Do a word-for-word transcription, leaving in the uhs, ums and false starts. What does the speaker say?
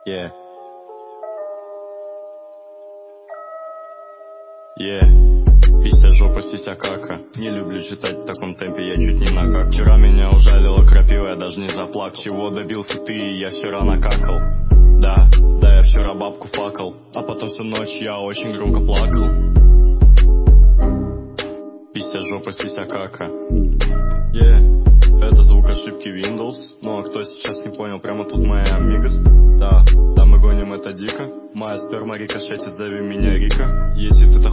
Yeah. Yeah. Пися жопа, сися кака. Не люблю читать в таком темпе, я чуть не накак. Вчера меня ужалила крапива, я даже не заплакал. Чего добился ты, я вчера накакал. Да, да, я вчера бабку факал. А потом всю ночь я очень громко плакал. Пися жопа, сися кака. Yeah. Это звук ошибки Windows. Ну а кто сейчас не понял, прямо тут моя Амигос. Да, да, мы гоним это дико. Моя сперма рикошетит, зови меня Рика. Если ты